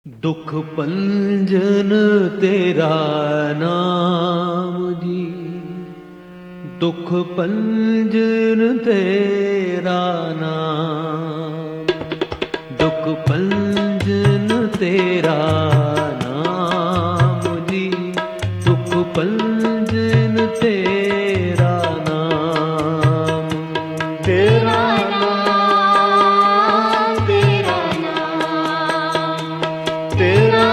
दुख पंजन तेरा नाम जी, दुख पंजन तेरा नाम, दुख पंजन तेरा नाम जी, दुख पंजन तेरा नाम, तेरा नाम, तेरा नाम, तेरा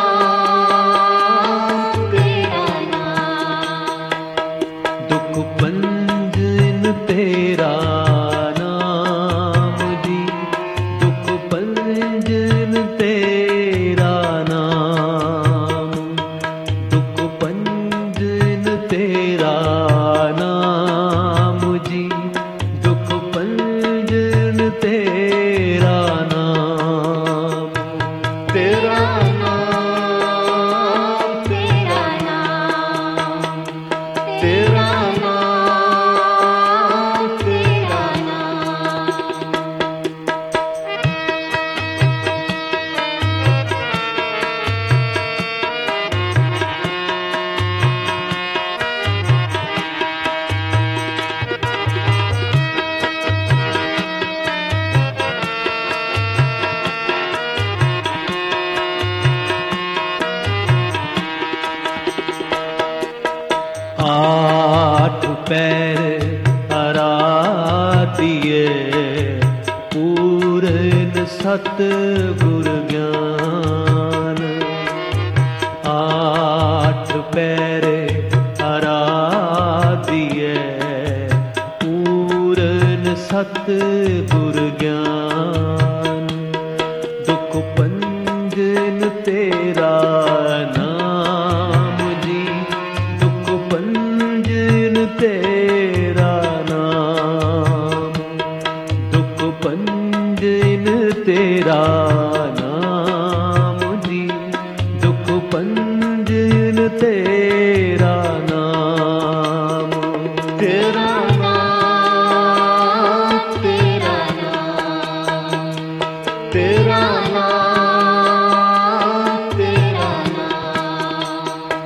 नाम, तेरा नाम, दुख पंजन तेरा नाम जी, दुख पंजन तेरा नाम, दुख पंजन तेरा नाम जी, दुख पंजन तेरा नाम, तेरा नाम, तेरा नाम, तेरा नाम, तेरा नाम। आठ पैर आराधिए पूरन सतगुर ज्ञान, आठ पैर आराधिए पूरन सतगुर ज्ञान, दुख पंजन तेरा नाम जी, दुख पंजन तेरा नाम, दुख पंजन तेरा नाम जी, दुख पंजन तेरा नाम, तेरा नाम, तेरा नाम, तेरा नाम, तेरा नाम।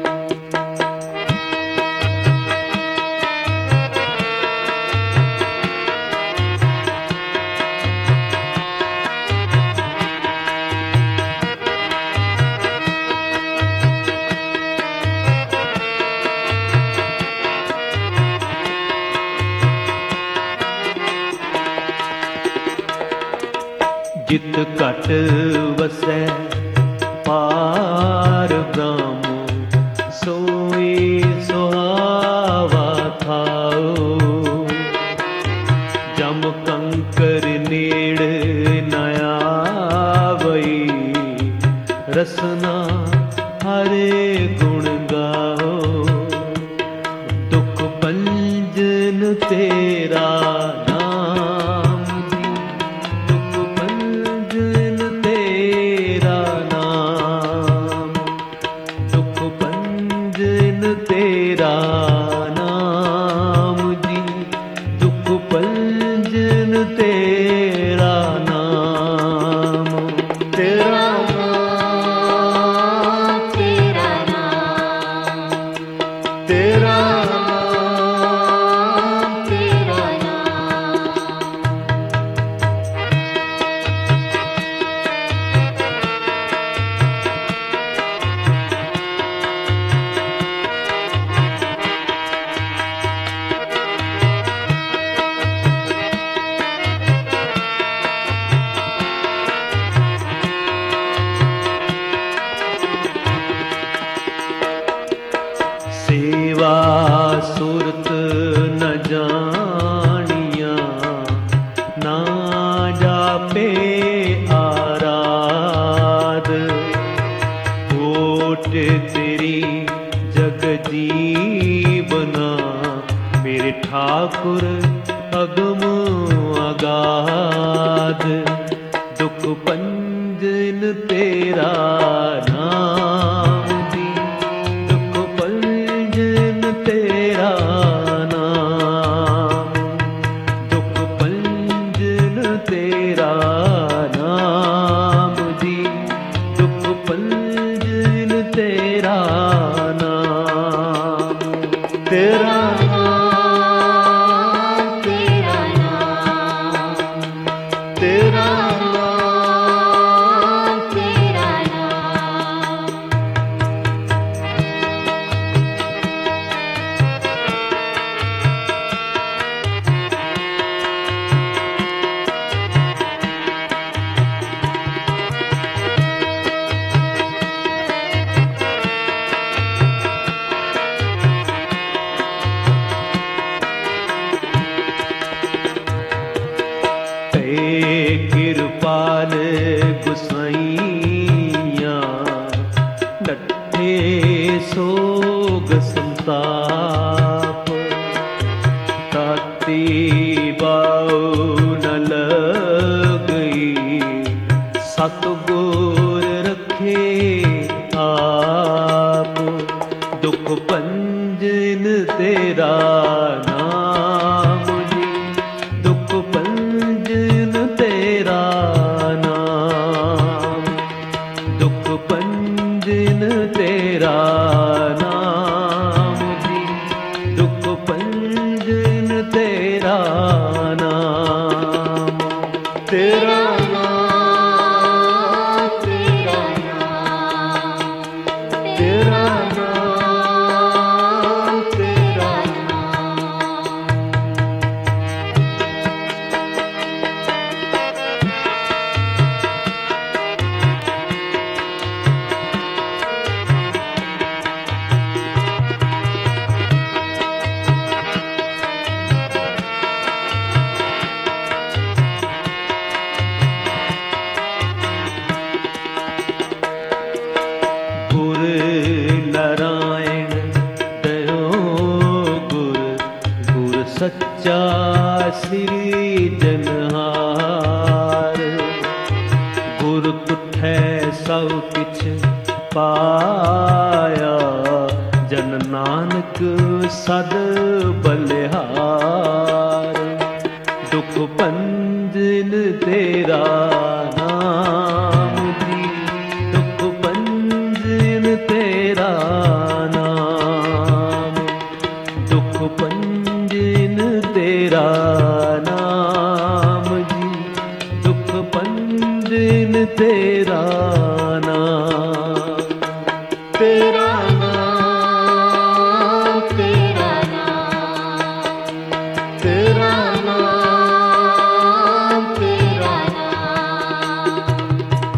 जित घट वसै पार ब्रह्म, सोई सुहावा थाओ, जम कंकर नेड़ न आवई, रसना हरे गुण गाओ, दुख पंजन तेरा नाम जी, दुख पंजन तेरा नाम, दुख पंजन तेरा नाम जी, दुख पंजन तेरा नाम, तेरा नाम, तेरा नाम, तेरा नाम, तेरा नाम। सेवा सुरत न जानिया, ना जापे आराध, ओट तेरी जग जीवना, मेरे ठाकुर अगम अगाध, दुख पंजन तेरा नाम जी, दुख पंजन तेरा नाम, दुख पंजन तेरा नाम जी, दुख पंजन तेरा नाम, तेरा नाम, तेरा नाम, तेरा नाम, तेरा नाम। कृपाल गुसाइया डठे सोग संताप, ताती बाऊ न लगई सतगुर रखे आप। दुख पंजन तेरा नाम जी, दुख पंजन तेरा नाम, दुख पंजन तेरा नाम जी, दुख पंजन तेरा नाम, तेरा नाम, तेरा नाम, तेरा नाम, तेरा नाम। गुर नारायण दयो गुर, गुर सच्चा श्री जनहार। गुर तुठै सब किछ पाया, जन नानक सद बलिहार। दुख पंजन तेरा नाम जी, दुख पंजन तेरा नाम, दुख पंजन तेरा नाम जी, दुख पंजन तेरा नाम, तेरा नाम, तेरा नाम, तेरा नाम, तेरा नाम।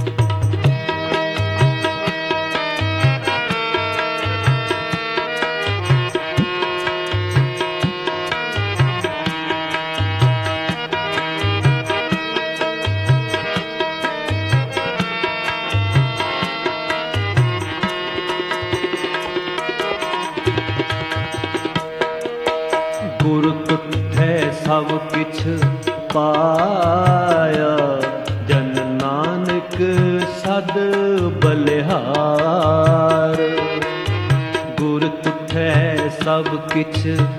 गुर तुठै सब किछ पाया, जन नानक सद बलिहार। गुर तुठै सब किछ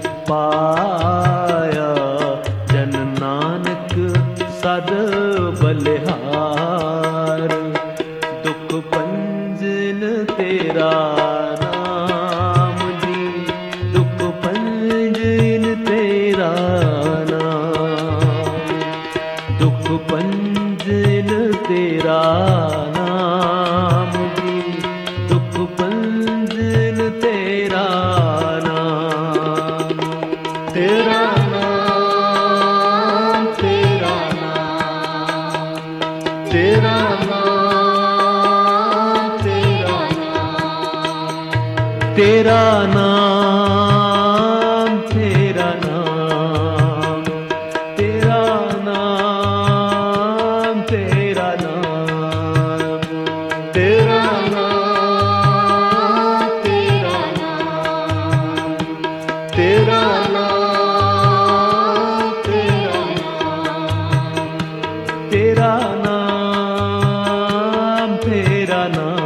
पाया, जन नानक सद बलिहार। दुख पंजन तेरा नाम जी, दुख पंजन तेरा नाम, दुख पंजन तेरा नाम जी, दुख पंजन तेरा नाम, तेरा नाम, तेरा नाम, तेरा नाम, तेरा नाम, तेरा नाम, तेरा नाम, तेरा नाम, तेरा नाम, तेरा नाम, तेरा नाम, तेरा नाम, तेरा नाम, तेरा नाम, तेरा नाम।